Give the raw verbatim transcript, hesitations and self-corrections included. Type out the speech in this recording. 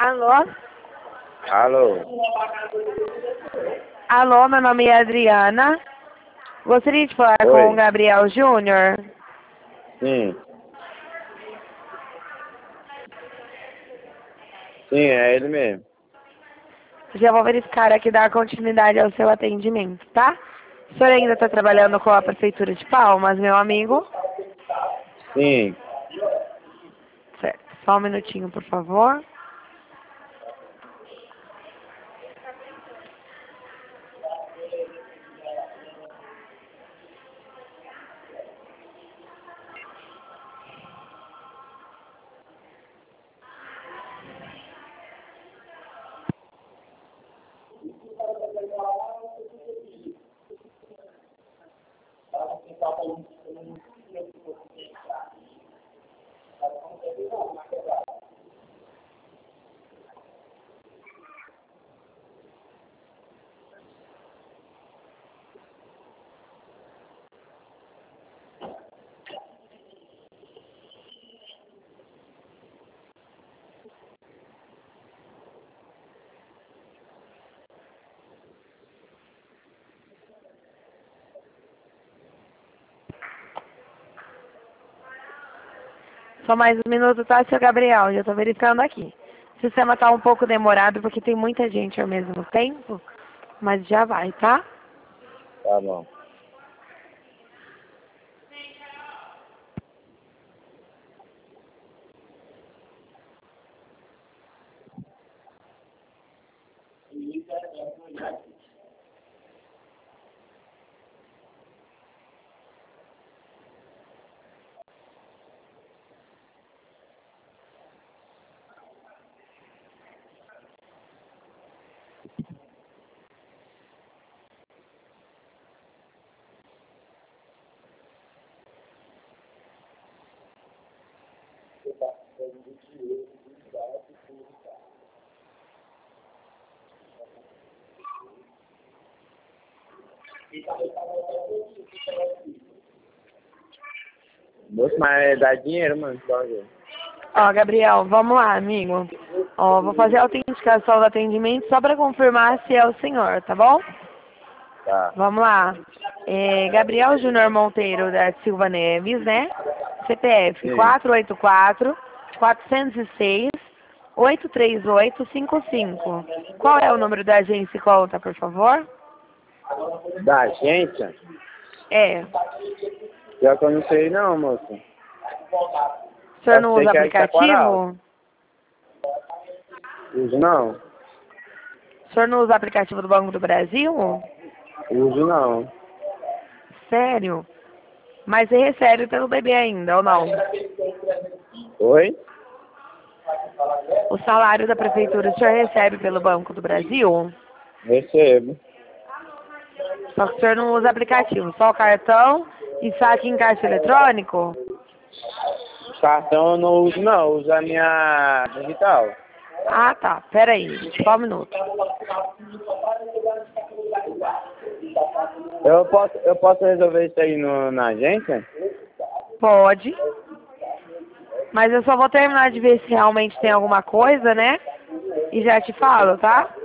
Alô? Alô? Alô, meu nome é Adriana. Gostaria de falar Oi. com o Gabriel Júnior. Sim. Sim, é ele mesmo. Já vou verificar aqui dar continuidade ao seu atendimento, tá? O senhor ainda está trabalhando com a Prefeitura de Palmas, meu amigo? Sim. Certo. Só um minutinho, por favor. Só mais um minuto, tá, seu Gabriel? Já estou verificando aqui. O sistema está um pouco demorado porque tem muita gente ao mesmo tempo, mas já vai, tá? Tá bom. Moço, mas dá dinheiro, mano. Só ver. Ó, Gabriel, vamos lá, amigo. Ó, vou fazer a autenticação do atendimento só para confirmar se é o senhor, tá bom? Tá. Vamos lá. É, Gabriel Júnior Monteiro da Silva Neves, né? C P F Sim. quatro oito quatro, quatro zero seis, oito três oito cinco cinco. Qual é o número da agência e conta, por favor? Da agência? É. Pior que eu não sei não, moço. O senhor Eu não sei usa que é Itaquaral. aplicativo? Uso não. O senhor não usa aplicativo do Banco do Brasil? Uso não. Sério? Mas você recebe pelo bebê ainda, ou não? Oi? O salário da prefeitura o senhor recebe pelo Banco do Brasil? Recebo. Só que o senhor não usa aplicativo, só o cartão e saque em caixa eletrônico? Cartão eu não uso não, eu uso a minha digital. Ah, tá. Pera aí, só um minuto. Eu posso, eu posso resolver isso aí no, na agência? Pode. Mas eu só vou terminar de ver se realmente tem alguma coisa, né? E já te falo, tá?